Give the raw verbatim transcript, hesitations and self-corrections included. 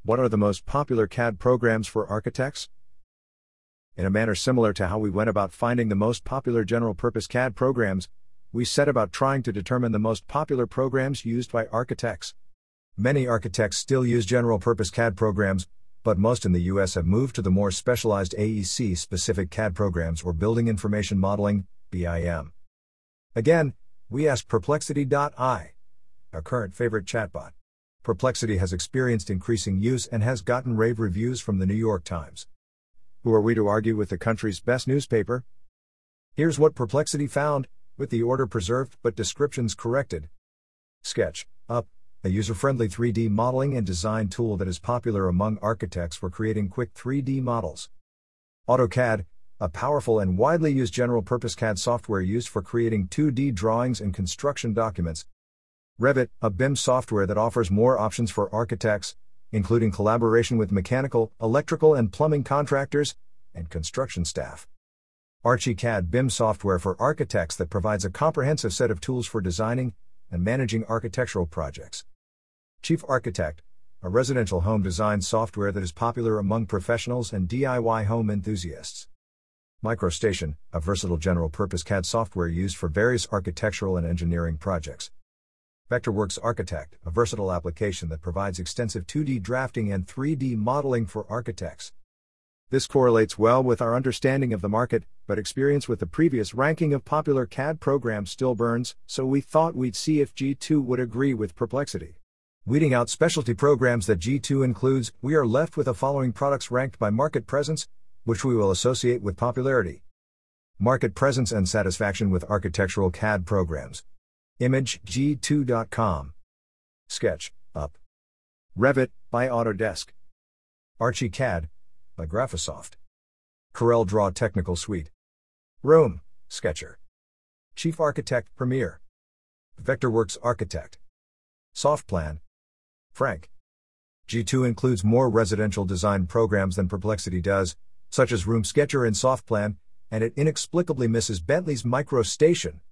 What are the most popular C A D programs for architects? In a manner similar to how we went about finding the most popular general-purpose C A D programs, we set about trying to determine the most popular programs used by architects. Many architects still use general-purpose C A D programs, but most in the U S have moved to the more specialized A E C-specific C A D programs or Building Information Modeling, B I M. Again, we asked Perplexity dot I, our current favorite chatbot. Perplexity has experienced increasing use and has gotten rave reviews from the New York Times. Who are we to argue with the country's best newspaper? Here's what Perplexity found, with the order preserved but descriptions corrected. SketchUp, a user-friendly three D modeling and design tool that is popular among architects for creating quick three D models. AutoCAD, a powerful and widely used general-purpose C A D software used for creating two D drawings and construction documents. Revit, a B I M software that offers more options for architects, including collaboration with mechanical, electrical and plumbing contractors, and construction staff. ArchiCAD, B I M software for architects that provides a comprehensive set of tools for designing and managing architectural projects. Chief Architect, a residential home design software that is popular among professionals and D I Y home enthusiasts. MicroStation, a versatile general-purpose C A D software used for various architectural and engineering projects. Vectorworks Architect, a versatile application that provides extensive two D drafting and three D modeling for architects. This correlates well with our understanding of the market, but experience with the previous ranking of popular C A D programs still burns, so we thought we'd see if G two would agree with Perplexity. Weeding out specialty programs that G two includes, we are left with the following products ranked by market presence, which we will associate with popularity. Market presence and satisfaction with architectural C A D programs. Image, G two dot com. SketchUp. Revit, by Autodesk. ArchiCAD, by Graphisoft. CorelDRAW Technical Suite. Room, Sketcher. Chief Architect, Premiere. Vectorworks Architect. SoftPlan. Frank. G two includes more residential design programs than Perplexity does, such as Room Sketcher and SoftPlan, and it inexplicably misses Bentley's MicroStation,